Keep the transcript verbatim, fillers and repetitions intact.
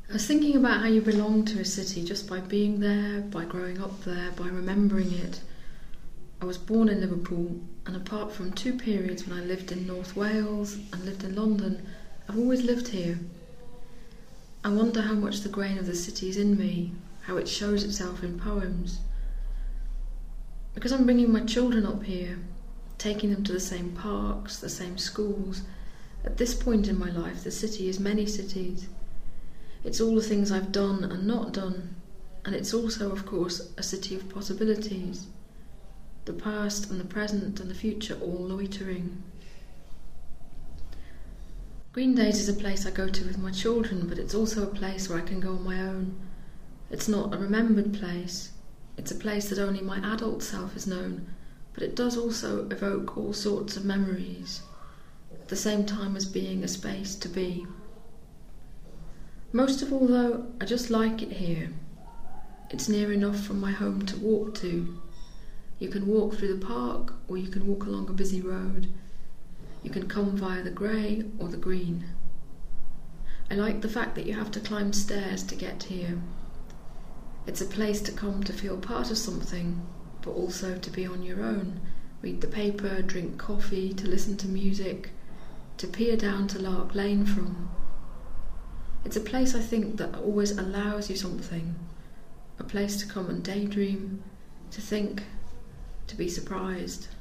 I was thinking about how you belong to a city just by being there, by growing up there, by remembering it. I was born in Liverpool, and apart from two periods when I lived in North Wales and lived in London, I've always lived here. I wonder how much the grain of the city is in me, how it shows itself in poems. Because I'm bringing my children up here, taking them to the same parks, the same schools. At this point in my life, the city is many cities. It's all the things I've done and not done, and it's also, of course, a city of possibilities. The past and the present and the future all loitering. Green Days is a place I go to with my children, but it's also a place where I can go on my own. It's not a remembered place. It's a place that only my adult self has known, but it does also evoke all sorts of memories, at the same time as being a space to be. Most of all, though, I just like it here. It's near enough from my home to walk to. You can walk through the park, or you can walk along a busy road. You can come via the grey or the green. I like the fact that you have to climb stairs to get here. It's a place to come to feel part of something, but also to be on your own, read the paper, drink coffee, to listen to music, to peer down to Lark Lane from. It's a place, I think, that always allows you something, a place to come and daydream, to think, to be surprised.